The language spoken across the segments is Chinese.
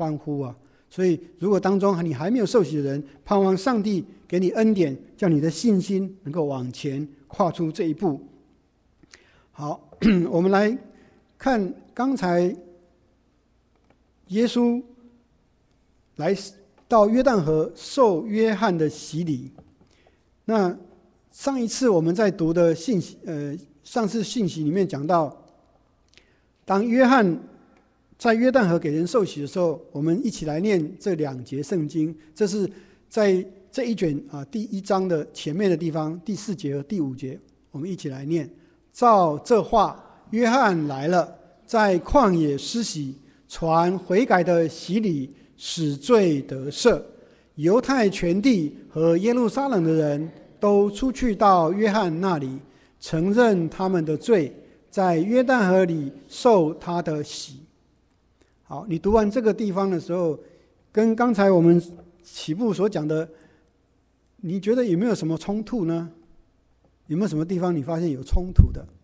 欢呼啊！所以，如果当中你还没有受洗的人，盼望上帝给你恩典，叫你的信心能够往前跨出这一步。好，我们来看刚才耶稣来到约旦河受约翰的洗礼。那上一次我们在读的上次信息里面讲到，当约翰在约旦河给人受洗的时候，我们一起来念这2节圣经。这是在这一卷第1章的前面的地方，第4节和第5节，我们一起来念。照这话，约翰来了，在旷野施洗，传悔改的洗礼，使罪得赦。犹太全地和耶路撒冷的人都出去到约翰那里，承认他们的罪，在约旦河里受他的洗。好，你读完这个地方的时候，跟刚才我们起步所讲的，你觉得有没有什么冲突呢？有没有什么地方你发现有冲突的？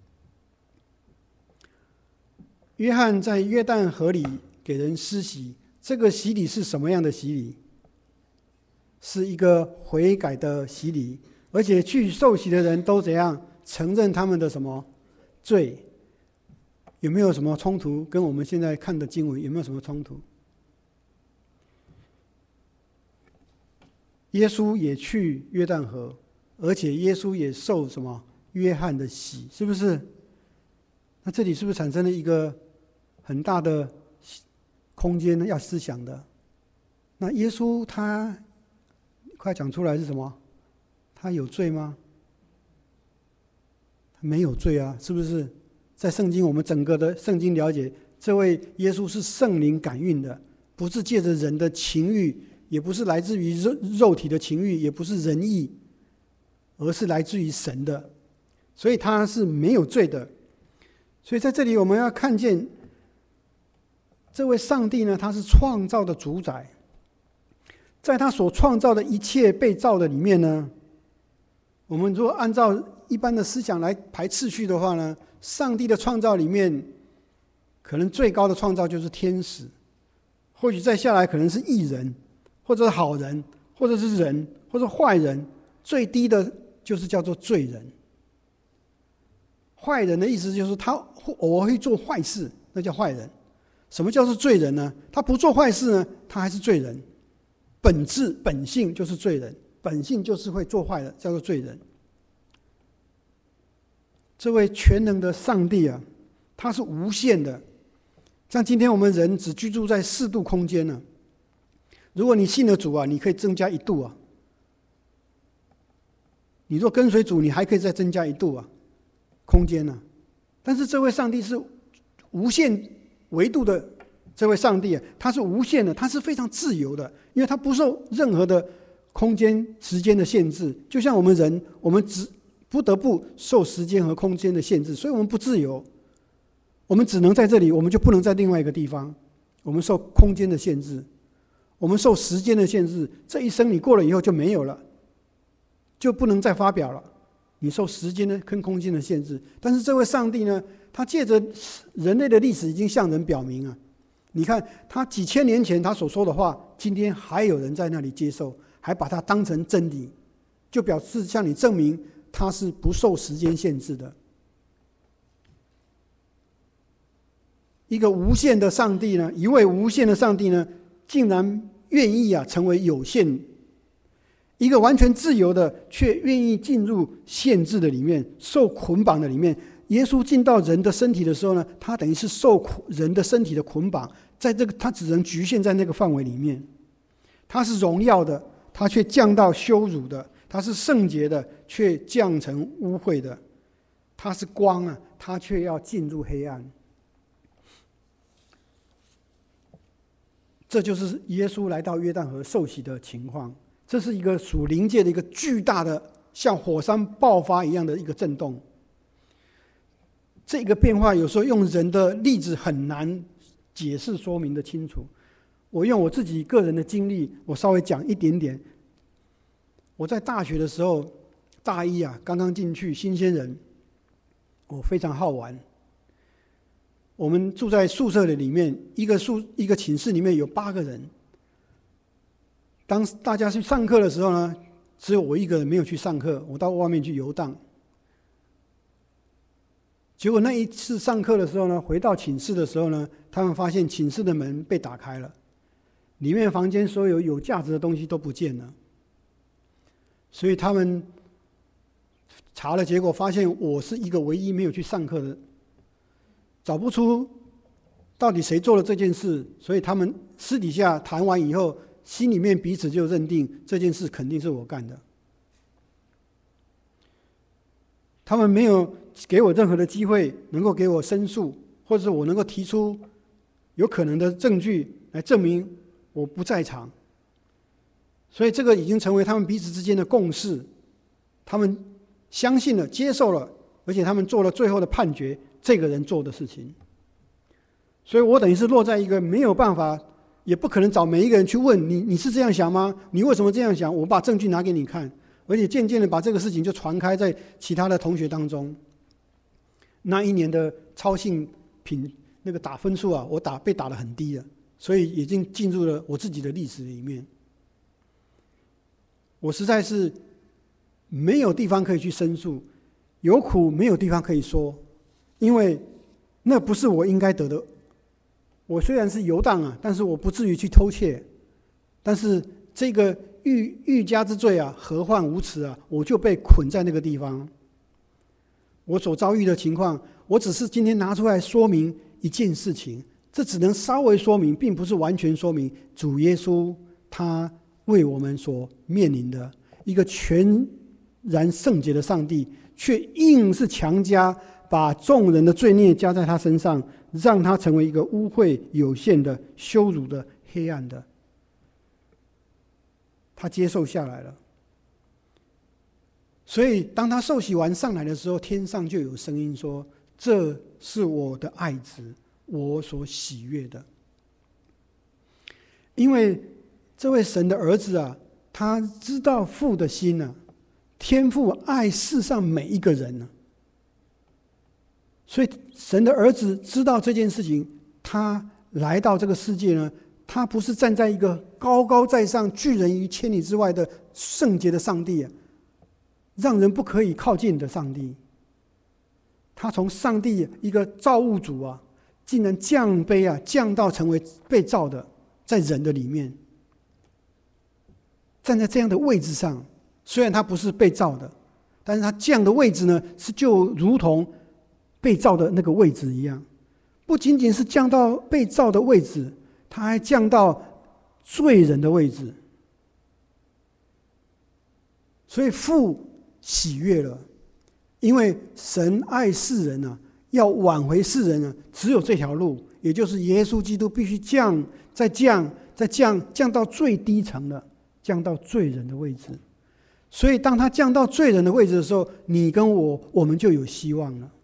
约翰在约旦河里给人施洗，这个洗礼是什么样的洗礼？是一个悔改的洗礼，而且去受洗的人都怎样承认他们的什么罪？有没有什么冲突？跟我们现在看的经文有没有什么冲突？耶稣也去约旦河，而且耶稣也受什么约翰的洗，是不是？那这里是不是产生了一个很大的空间呢？要思想的。那耶稣他快讲出来是什么？他有罪吗？他没有罪啊，是不是？在圣经，我们整个的圣经了解，这位耶稣是圣灵感孕的，不是借着人的情欲，也不是来自于肉体的情欲，也不是人意，而是来自于神的，所以他是没有罪的。所以在这里我们要看见，这位上帝呢，他是创造的主宰，在他所创造的一切被造的里面呢，我们如果按照一般的思想来排次序的话呢，上帝的创造里面，可能最高的创造就是天使，或许再下来可能是义人，或者是好人，或者是人，或者坏人，最低的就是叫做罪人。坏人的意思就是他偶尔会做坏事，那叫坏人。什么叫做罪人呢？他不做坏事呢，他还是罪人。本性就是罪人，本性就是会做坏的，叫做罪人。这位全能的上帝啊，他是无限的。像今天我们人只居住在4度空间呢，如果你信了主啊，你可以增加1度啊。你若跟随主，你还可以再增加1度啊，空间呢。但是这位上帝是无限维度的，这位上帝啊，他是无限的，他是非常自由的，因为他不受任何的空间、时间的限制。就像我们人，我们只不得不受时间和空间的限制，所以我们不自由。我们只能在这里，我们就不能在另外一个地方。我们受空间的限制，我们受时间的限制。这一生你过了以后就没有了，就不能再发表了。你受时间的跟空间的限制。但是这位上帝呢，他借着人类的历史已经向人表明啊，你看他几千年前他所说的话，今天还有人在那里接受，还把它当成真理，就表示向你证明他是不受时间限制的。一个无限的上帝呢，一位无限的上帝呢，竟然愿意成为有限。一个完全自由的，却愿意进入限制的里面，受捆绑的里面。耶稣进到人的身体的时候呢，他等于是受人的身体的捆绑，在这个他只能局限在那个范围里面。他是荣耀的，他却降到羞辱的；他是圣洁的，却降成污秽的；他是光啊，他却要进入黑暗。这就是耶稣来到约旦河受洗的情况。这是一个属灵界的一个巨大的像火山爆发一样的一个震动。这个变化有时候用人的例子很难解释说明的清楚。我用我自己个人的经历，我稍微讲一点点。我在大学的时候，大一刚刚进去，新鲜人，我非常好玩。 我们住在宿舍的里面，一个寝室里面有8个人。当大家去上课的时候呢，只有我一个人没有去上课，我到外面去游荡。结果那一次上课的时候呢，回到寝室的时候呢，他们发现寝室的门被打开了，里面房间所有价值的东西都不见了。所以他们查了，结果发现我是一个唯一没有去上课的，找不出到底谁做了这件事，所以他们私底下谈完以后，心里面彼此就认定这件事肯定是我干的。他们没有给我任何的机会能够给我申诉，或者是我能够提出有可能的证据来证明我不在场。所以这个已经成为他们彼此之间的共识，他们相信了，接受了，而且他们做了最后的判决，这个人做的事情。所以我等于是落在一个没有办法，也不可能找每一个人去问你是这样想吗？你为什么这样想？我把证据拿给你看，而且渐渐的把这个事情就传开在其他的同学当中。那一年的操性品那个打分数啊，我被打得很低了，所以已经进入了我自己的历史里面。我实在是没有地方可以去申诉，有苦没有地方可以说，因为那不是我应该得的。我虽然是游荡啊，但是我不至于去偷窃，但是这个欲加之罪啊，何患无辞啊，我就被捆在那个地方。我所遭遇的情况，我只是今天拿出来说明一件事情，这只能稍微说明，并不是完全说明主耶稣他为我们所面临的一个全然圣洁的上帝，却硬是强加把众人的罪孽加在他身上，让他成为一个污秽有限的羞辱的黑暗的，他接受下来了。所以当他受洗完上来的时候，天上就有声音说，这是我的爱子，我所喜悦的。因为这位神的儿子啊，他知道父的心啊，天父爱世上每一个人啊，所以神的儿子知道这件事情，他来到这个世界呢，他不是站在一个高高在上、拒人于千里之外的圣洁的上帝啊，让人不可以靠近的上帝。他从上帝一个造物主啊，竟然降卑啊，降到成为被造的，在人的里面，站在这样的位置上。虽然他不是被造的，但是他降的位置呢，是就如同被造的那个位置一样。不仅仅是降到被造的位置，他还降到罪人的位置。所以父喜悦了，因为神爱世人啊，要挽回世人啊，只有这条路，也就是耶稣基督必须降，再降，再降，降到最低层的，降到罪人的位置。所以当他降到罪人的位置的时候，你跟我们就有希望了。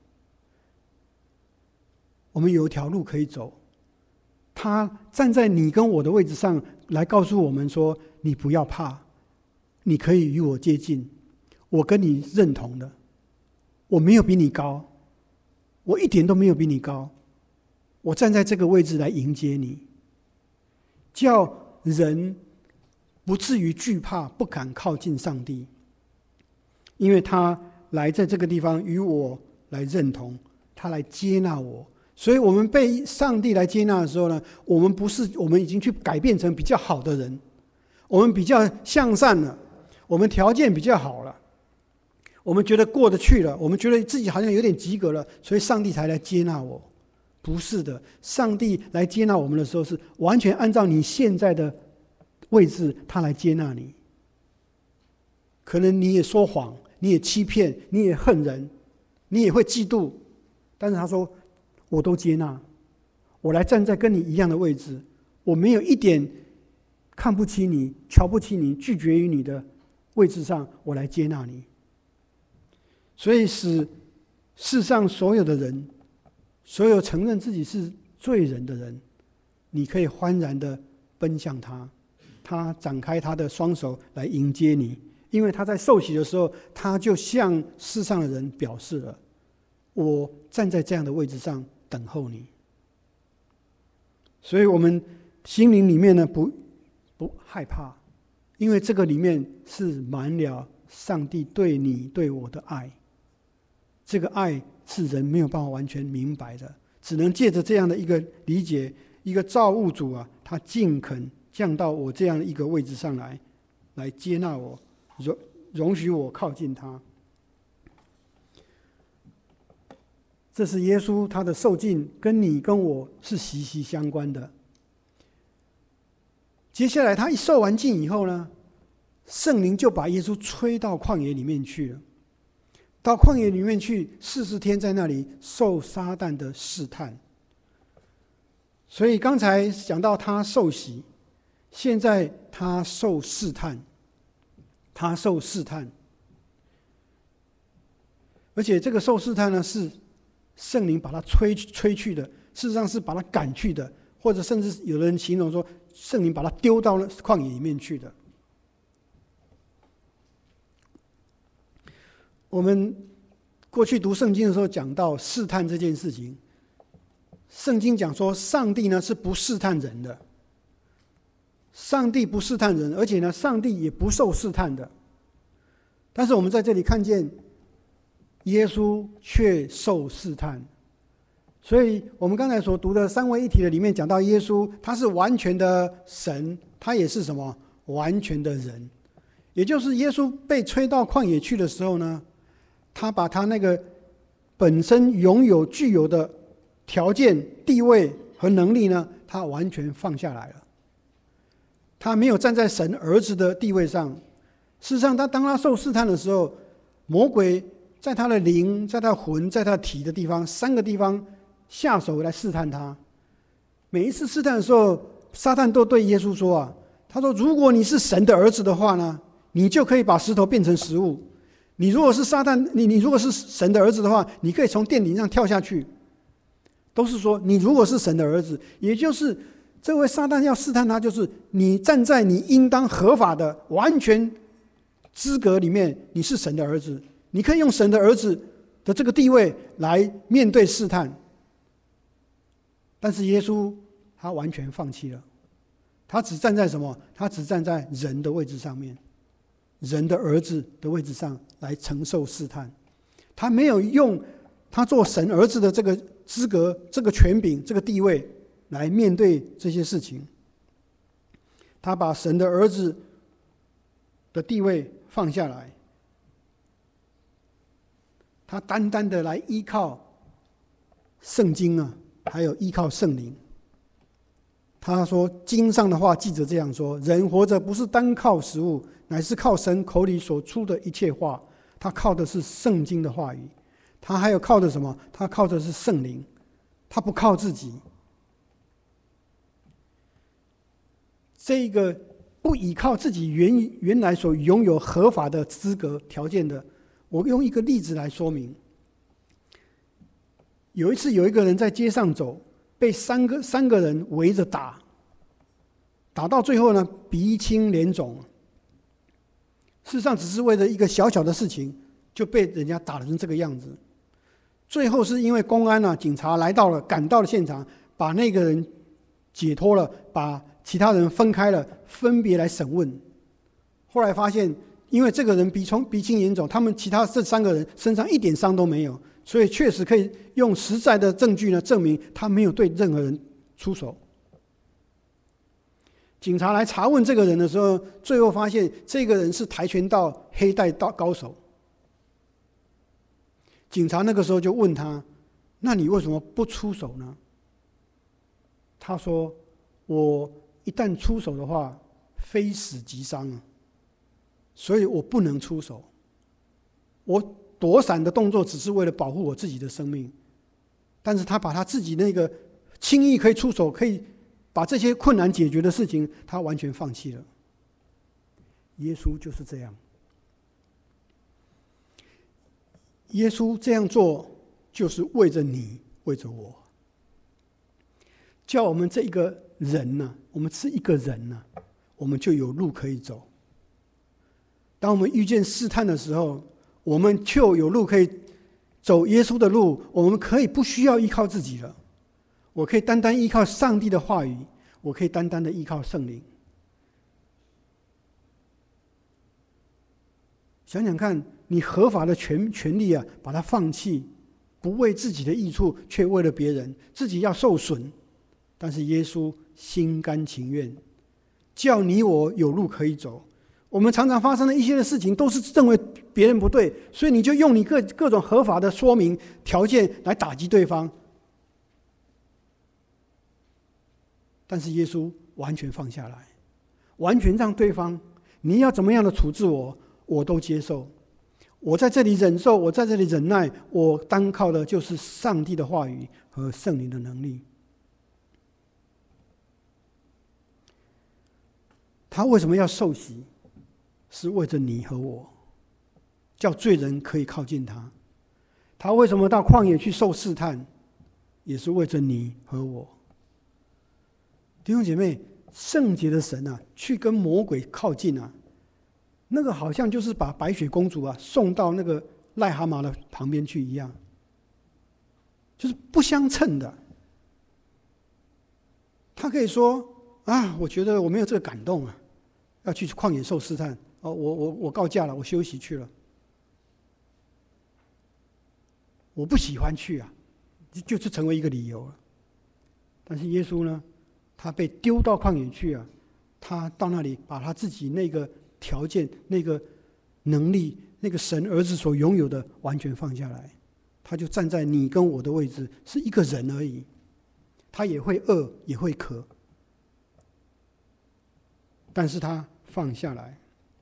我们有一条路可以走，他站在你跟我的位置上来告诉我们说，你不要怕，你可以与我接近，我跟你认同的，我没有比你高，我一点都没有比你高，我站在这个位置来迎接你，叫人不至于惧怕，不敢靠近上帝，因为他来在这个地方与我来认同，他来接纳我。所以我们被上帝来接纳的时候呢，我们已经去改变成比较好的人，我们比较向善了，我们条件比较好了，我们觉得过得去了，我们觉得自己好像有点及格了，所以上帝才来接纳我。不是的，上帝来接纳我们的时候，是完全按照你现在的位置，他来接纳你。可能你也说谎，你也欺骗，你也恨人，你也会嫉妒，但是他说，我都接纳，我来站在跟你一样的位置，我没有一点看不起你、瞧不起你、拒绝于你的位置上，我来接纳你。所以使世上所有的人，所有承认自己是罪人的人，你可以欢然地奔向他，他展开他的双手来迎接你，因为他在受洗的时候，他就向世上的人表示了，我站在这样的位置上等候你。 所以我们心灵里面呢不害怕，因为这个里面是满了上帝对你对我的爱。这个爱是人没有办法完全明白的，只能借着这样的一个理解，一个造物主啊，他尽肯降到我这样的一个位置上来接纳我，容许我靠近他。这是耶稣他的受尽跟你跟我是息息相关的。接下来他一受完尽以后呢，圣灵就把耶稣吹到旷野里面去了。到旷野里面去40天，在那里受撒旦的试探。所以刚才讲到他受洗，现在他受试探，他受试探，而且这个受试探呢，是圣灵把他吹去的，事实上是把他赶去的，或者甚至有人形容说，圣灵把他丢到旷野里面去的。我们过去读圣经的时候讲到试探这件事情，圣经讲说上帝呢是不试探人的，上帝不试探人，而且呢上帝也不受试探的。但是我们在这里看见耶稣却受试探，所以我们刚才所读的三位一体的里面讲到耶稣他是完全的神，他也是什么？完全的人。也就是耶稣被吹到旷野去的时候呢，他把他那个本身具有的条件、地位和能力呢，他完全放下来了。他没有站在神儿子的地位上。事实上，当他受试探的时候，魔鬼在他的灵、在他的魂、在他的体的地方3个地方下手来试探他。每一次试探的时候，撒旦都对耶稣说啊，他说：“如果你是神的儿子的话呢，你就可以把石头变成食物。你如果是撒旦，你如果是神的儿子的话，你可以从殿顶上跳下去。”都是说你如果是神的儿子，也就是这位撒旦要试探他，就是你站在你应当合法的完全资格里面，你是神的儿子，你可以用神的儿子的这个地位来面对试探。但是耶稣他完全放弃了，他只站在什么？他只站在人的位置上面，人的儿子的位置上来承受试探。他没有用他做神儿子的这个资格、这个权柄、这个地位来面对这些事情。他把神的儿子的地位放下来，他单单的来依靠圣经啊，还有依靠圣灵。他说经上的话记着这样说：人活着不是单靠食物，乃是靠神口里所出的一切话。他靠的是圣经的话语，他还有靠的什么？他靠的是圣灵，他不靠自己。这个不依靠自己原来所拥有合法的资格条件的，我用一个例子来说明。有一次有一个人在街上走，被三个人围着打，打到最后呢，鼻青脸肿。事实上只是为了一个小小的事情，就被人家打成这个样子。最后是因为公安啊、警察赶到了现场，把那个人解脱了，把其他人分开了，分别来审问。后来发现，因为这个人鼻青脸肿，他们其他这3个人身上一点伤都没有，所以确实可以用实在的证据呢证明他没有对任何人出手。警察来查问这个人的时候，最后发现这个人是跆拳道黑带高手。警察那个时候就问他：“那你为什么不出手呢？”他说：“我一旦出手的话，非死即伤啊，所以我不能出手。我躲闪的动作只是为了保护我自己的生命。”但是他把他自己那个轻易可以出手、可以把这些困难解决的事情，他完全放弃了。耶稣就是这样。耶稣这样做，就是为着你，为着我，叫我们这一个人呢，我们是一个人呢，我们就有路可以走。当我们遇见试探的时候，我们就有路可以走耶稣的路，我们可以不需要依靠自己了。 我可以单单依靠上帝的话语，我可以单单的依靠圣灵。想想看，你合法的权利啊，把它放弃，不为自己的益处，却为了别人，自己要受损。但是耶稣心甘情愿，叫你我有路可以走。我们常常发生的一些的事情，都是认为别人不对，所以你就用你各种合法的说明条件来打击对方。但是耶稣完全放下来，完全让对方，你要怎么样的处置我，我都接受。我在这里忍受，我在这里忍耐，我单靠的就是上帝的话语和圣灵的能力。他为什么要受洗？是为着你和我，叫罪人可以靠近他。他为什么到旷野去受试探？也是为着你和我。弟兄姐妹，圣洁的神啊，去跟魔鬼靠近啊，那个好像就是把白雪公主啊送到那个癞蛤蟆的旁边去一样，就是不相称的。他可以说啊，我觉得我没有这个感动啊，要去旷野受试探。我告假了，我休息去了。我不喜欢去啊，就成为一个理由了。但是耶稣呢，他被丢到旷野去啊，他到那里把他自己那个条件、那个能力、那个神儿子所拥有的完全放下来，他就站在你跟我的位置，是一个人而已。他也会饿，也会渴，但是他放下来。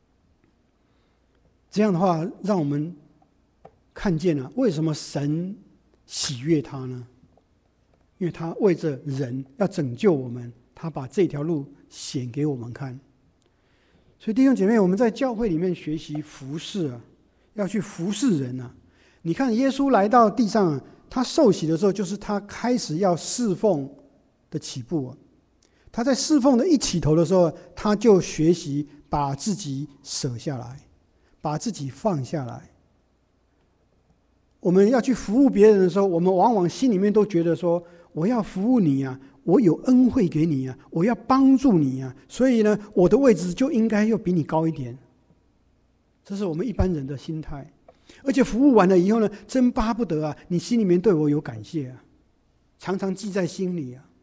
这样的话，让我们看见了为什么神喜悦他呢？因为他为着人要拯救我们，他把这条路显给我们看。所以弟兄姐妹，我们在教会里面学习服事啊，要去服侍人啊。你看耶稣来到地上啊，他受洗的时候，就是他开始要侍奉的起步啊。他在侍奉的一起头的时候，他就学习把自己舍下来，把自己放下来。我们要去服务别人的时候，我们往往心里面都觉得说，我要服务你啊，我有恩惠给你啊，我要帮助你啊，所以呢，我的位置就应该要比你高一点。这是我们一般人的心态。而且服务完了以后呢，真巴不得啊，你心里面对我有感谢啊，常常记在心里啊。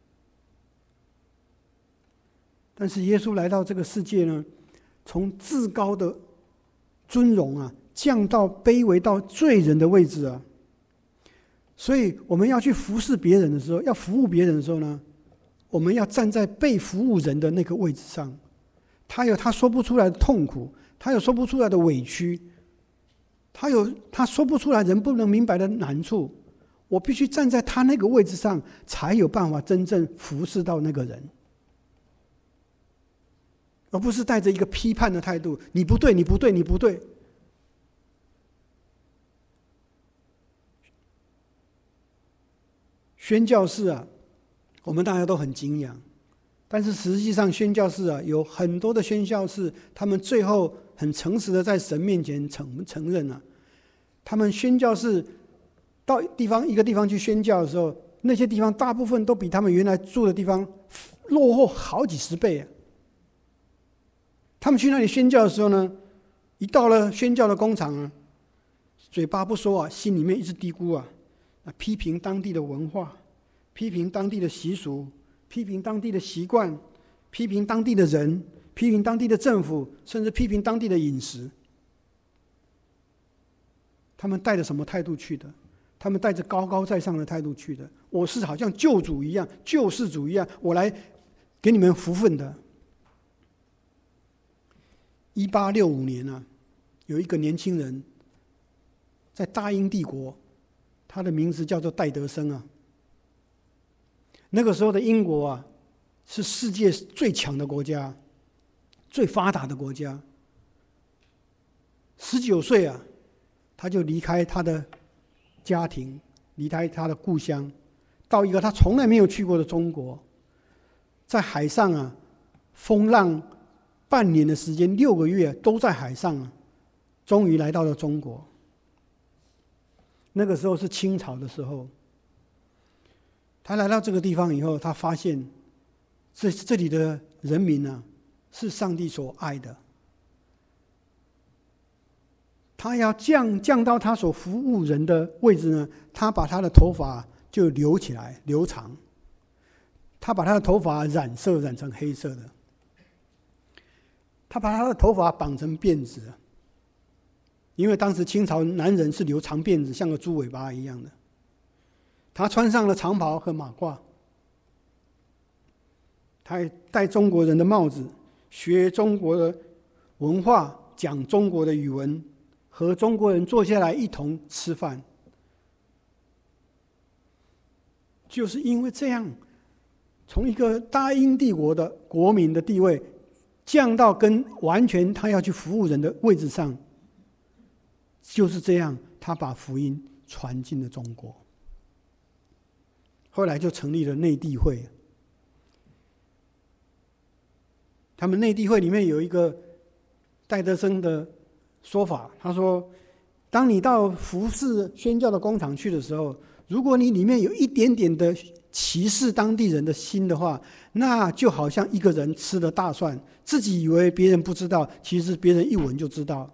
但是耶稣来到这个世界呢，从至高的尊荣啊，降到卑微到罪人的位置啊。所以我们要去服侍别人的时候，要服务别人的时候呢，我们要站在被服务人的那个位置上。他有他说不出来的痛苦，他有说不出来的委屈，他有他说不出来人不能明白的难处。我必须站在他那个位置上，才有办法真正服侍到那个人，而不是带着一个批判的态度，你不对，你不对，你不对。宣教士啊，我们大家都很敬仰，但是实际上宣教士啊，有很多的宣教士，他们最后很诚实的在神面前承认啊，他们宣教士到一个地方去宣教的时候，那些地方大部分都比他们原来住的地方落后好几十倍啊。他们去那里宣教的时候呢，一到了宣教的工厂啊，嘴巴不说啊，心里面一直嘀咕啊，批评当地的文化，批评当地的习俗，批评当地的习惯，批评当地的人，批评当地的政府，甚至批评当地的饮食。他们带着什么态度去的？他们带着高高在上的态度去的。我是好像救主一样，救世主一样，我来给你们福分的。1865年啊，有一个年轻人在大英帝国，他的名字叫做戴德生啊。那个时候的英国啊，是世界最强的国家，最发达的国家。19岁啊，他就离开他的家庭，离开他的故乡，到一个他从来没有去过的中国，在海上啊，风浪半年的时间，6个月都在海上啊，终于来到了中国。那个时候是清朝的时候， 他来到这个地方以后，他发现这里的人民呢，是上帝所爱的。他要降到他所服务人的位置呢，他把他的头发就留起来，留长。他把他的头发染成黑色的。他把他的头发绑成辫子，因为当时清朝男人是留长辫子，像个猪尾巴一样的。他穿上了长袍和马褂，他还戴中国人的帽子，学中国的文化，讲中国的语文，和中国人坐下来一同吃饭。就是因为这样，从一个大英帝国的国民的地位降到跟完全他要去服务人的位置上，就是这样，他把福音传进了中国。后来就成立了内地会。他们内地会里面有一个戴德生的说法，他说：当你到服侍宣教的工厂去的时候，如果你里面有一点点的歧视当地人的心的话，那就好像一个人吃了大蒜，自己以为别人不知道，其实别人一闻就知道。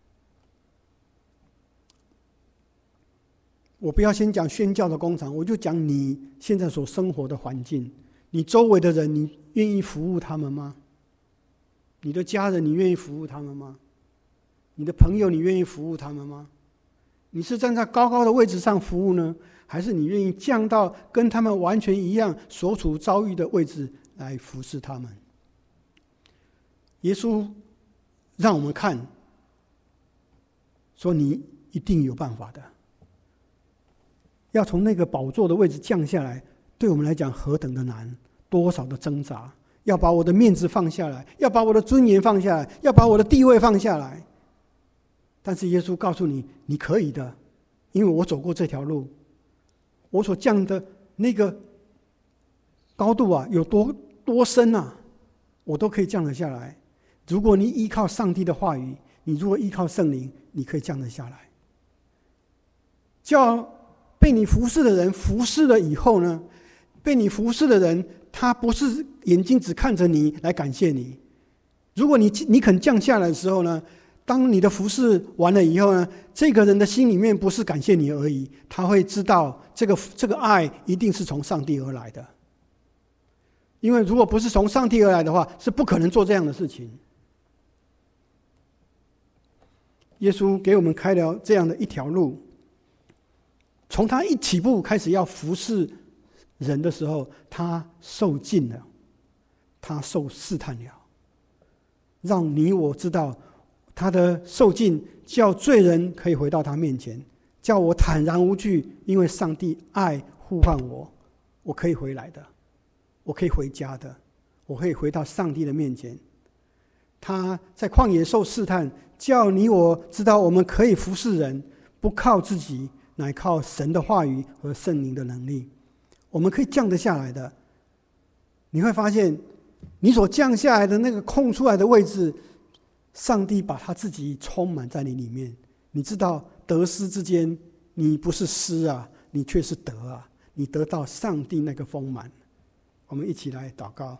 我不要先讲宣教的工厂，我就讲你现在所生活的环境，你周围的人，你愿意服务他们吗？你的家人，你愿意服务他们吗？你的朋友，你愿意服务他们吗？你是站在高高的位置上服务呢，还是你愿意降到跟他们完全一样所处遭遇的位置来服侍他们？耶稣让我们看，说你一定有办法的。要从那个宝座的位置降下来，对我们来讲何等的难，多少的挣扎，要把我的面子放下来，要把我的尊严放下来，要把我的地位放下来。但是耶稣告诉你，你可以的，因为我走过这条路，我所降的那个高度啊，有多深啊，我都可以降得下来。如果你依靠上帝的话语，你如果依靠圣灵，你可以降得下来。叫被你服侍的人服侍了以后呢，被你服侍的人，他不是眼睛只看着你来感谢你。如果你肯降下来的时候呢，当你的服侍完了以后呢，这个人的心里面不是感谢你而已，他会知道这个爱一定是从上帝而来的。因为如果不是从上帝而来的话，是不可能做这样的事情。耶稣给我们开了这样的一条路，从他一起步开始要服侍人的时候，他受尽了，他受试探了，让你我知道他的受尽，叫罪人可以回到他面前，叫我坦然无惧，因为上帝爱呼唤我，我可以回来的，我可以回家的，我可以回到上帝的面前。他在旷野受试探，叫你我知道我们可以服侍人，不靠自己，乃靠神的话语和圣灵的能力，我们可以降得下来的。你会发现你所降下来的那个空出来的位置，上帝把他自己充满在你里面。你知道得失之间，你不是失啊，你却是得啊，你得到上帝那个丰满。我们一起来祷告，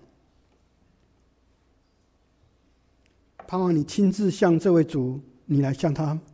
盼望你亲自向这位主，你来向他